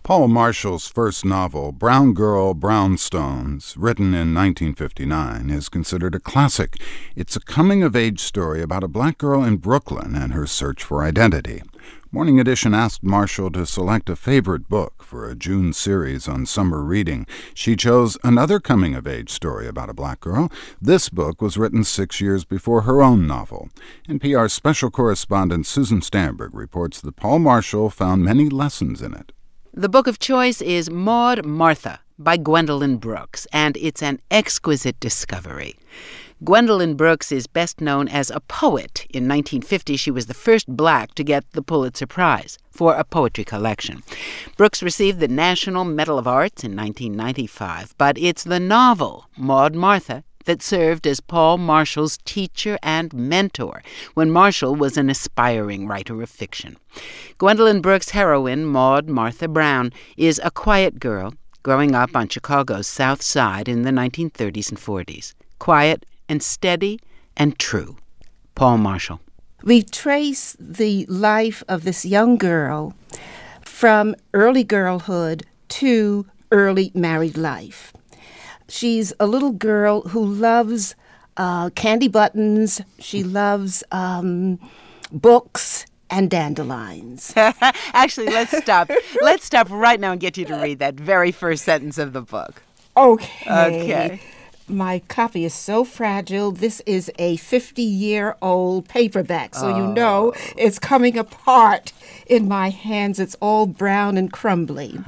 Paul Marshall's first novel, Brown Girl, Brownstones, written in 1959, is considered a classic. It's a coming-of-age story about a black girl in Brooklyn and her search for identity. Morning Edition asked Marshall to select a favorite book for a June series on summer reading. She chose another coming-of-age story about a black girl. This book was written 6 years before her own novel. NPR special correspondent Susan Stamberg reports that Paul Marshall found many lessons in it. The book of choice is Maud Martha by Gwendolyn Brooks, and it's an exquisite discovery. Gwendolyn Brooks is best known as a poet. In 1950, she was the first black to get the Pulitzer Prize for a poetry collection. Brooks received the National Medal of Arts in 1995, but it's the novel, Maud Martha, that served as Paul Marshall's teacher and mentor when Marshall was an aspiring writer of fiction. Gwendolyn Brooks' heroine, Maud Martha Brown, is a quiet girl growing up on Chicago's South Side in the 1930s and 40s. Quiet and steady and true. Paul Marshall. We trace the life of this young girl from early girlhood to early married life. She's a little girl who loves candy buttons. She loves books and dandelions. Actually, let's stop. Let's stop right now and get you to read that very first sentence of the book. Okay. My copy is so fragile. This is a 50-year-old paperback, so you know it's coming apart in my hands. It's all brown and crumbly.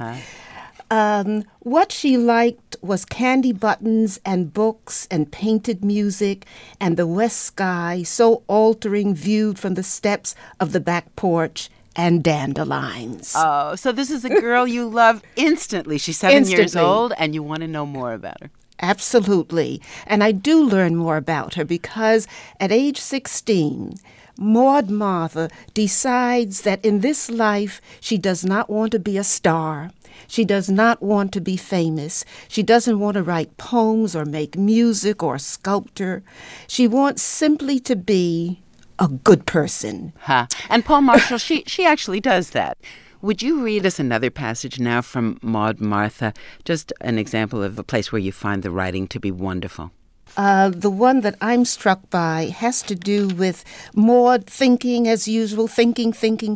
What she liked was candy buttons and books and painted music and the west sky so altering viewed from the steps of the back porch and dandelions. Oh, so this is a girl you love instantly. She's 7 years old and you want to know more about her. Absolutely. And I do learn more about her because at age 16, Maud Martha decides that in this life she does not want to be a star. She does not want to be famous. She doesn't want to write poems or make music or sculpture. She wants simply to be a good person. And Paul Marshall, she actually does that. Would you read us another passage now from Maud Martha? Just an example of a place where you find the writing to be wonderful. The one that I'm struck by has to do with Maud thinking, as usual, thinking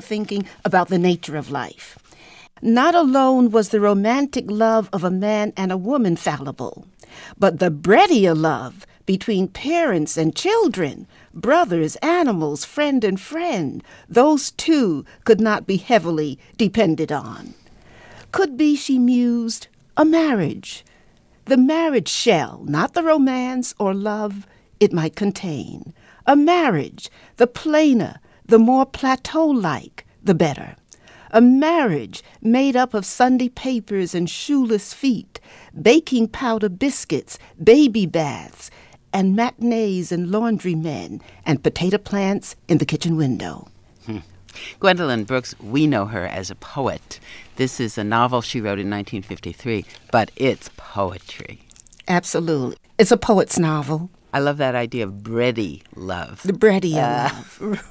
about the nature of life. Not alone was the romantic love of a man and a woman fallible, but the breadier love between parents and children, brothers, animals, friend and friend, those two could not be heavily depended on. Could be, she mused, a marriage. The marriage shell, not the romance or love it might contain. A marriage, the plainer, the more plateau-like, the better. A marriage made up of Sunday papers and shoeless feet, baking powder biscuits, baby baths, and matinees and laundrymen, and potato plants in the kitchen window. Gwendolyn Brooks, we know her as a poet. This is a novel she wrote in 1953, but it's poetry. Absolutely. It's a poet's novel. I love that idea of bready love. The bready love.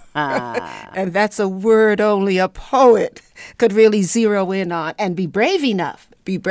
And that's a word only a poet could really zero in on and be brave enough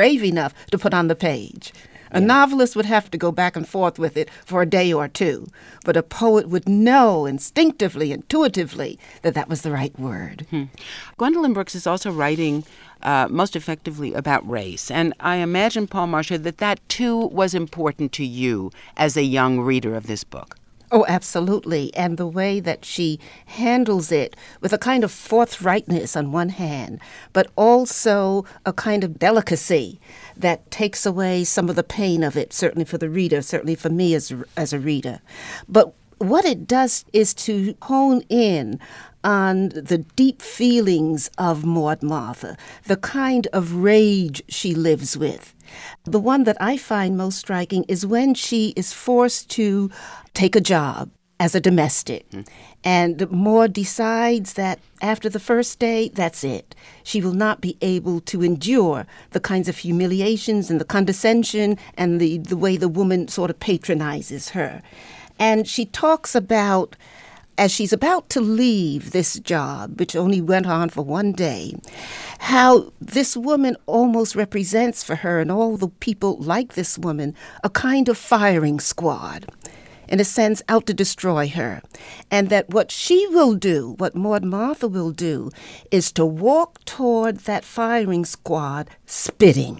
to put on the page. A novelist would have to go back and forth with it for a day or two, but a poet would know instinctively, intuitively, that was the right word. Gwendolyn Brooks is also writing most effectively about race, and I imagine, Paul Marshall, that too was important to you as a young reader of this book. Oh, absolutely. And the way that she handles it with a kind of forthrightness on one hand, but also a kind of delicacy that takes away some of the pain of it, certainly for the reader, certainly for me as a reader. But what it does is to hone in on the deep feelings of Maud Martha, the kind of rage she lives with. The one that I find most striking is when she is forced to take a job as a domestic. And Maud decides that after the first day, that's it. She will not be able to endure the kinds of humiliations and the condescension and the way the woman sort of patronizes her. And she talks about as she's about to leave this job, which only went on for one day, how this woman almost represents for her and all the people like this woman a kind of firing squad, in a sense, out to destroy her. And that what she will do, what Maud Martha will do, is to walk toward that firing squad spitting.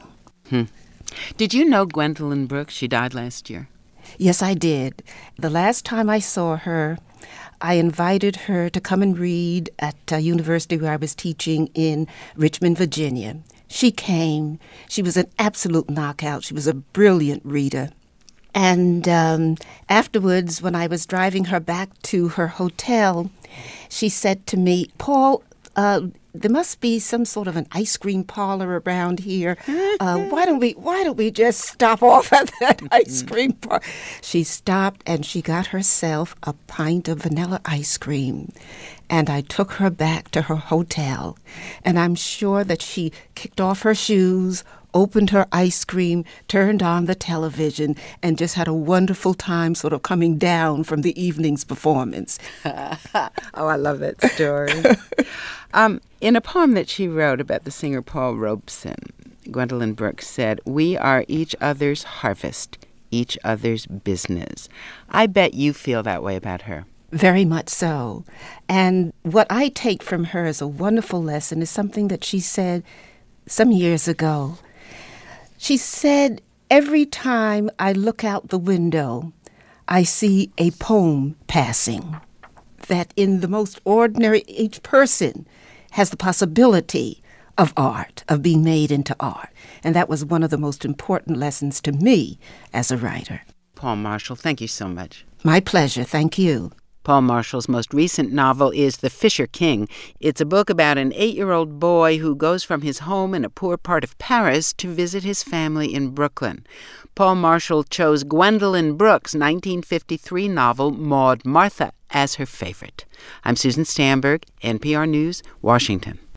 Did you know Gwendolyn Brooks? She died last year. Yes, I did. The last time I saw her, I invited her to come and read at a university where I was teaching in Richmond, Virginia. She came. She was an absolute knockout. She was a brilliant reader. And afterwards, when I was driving her back to her hotel, she said to me, "Paul, there must be some sort of an ice cream parlor around here. Why don't we just stop off at that ice cream parlor?" She stopped and she got herself a pint of vanilla ice cream. And I took her back to her hotel. And I'm sure that she kicked off her shoes, opened her ice cream, turned on the television, and just had a wonderful time sort of coming down from the evening's performance. Oh, I love that story. In a poem that she wrote about the singer Paul Robeson, Gwendolyn Brooks said, "We are each other's harvest, each other's business." I bet you feel that way about her. Very much so. And what I take from her as a wonderful lesson is something that she said some years ago. She said, "Every time I look out the window, I see a poem passing." That in the most ordinary, each person has the possibility of art, of being made into art. And that was one of the most important lessons to me as a writer. Paul Marshall, thank you so much. My pleasure. Thank you. Paul Marshall's most recent novel is The Fisher King. It's a book about an 8-year-old boy who goes from his home in a poor part of Paris to visit his family in Brooklyn. Paul Marshall chose Gwendolyn Brooks' 1953 novel Maud Martha as her favorite. I'm Susan Stamberg, NPR News, Washington.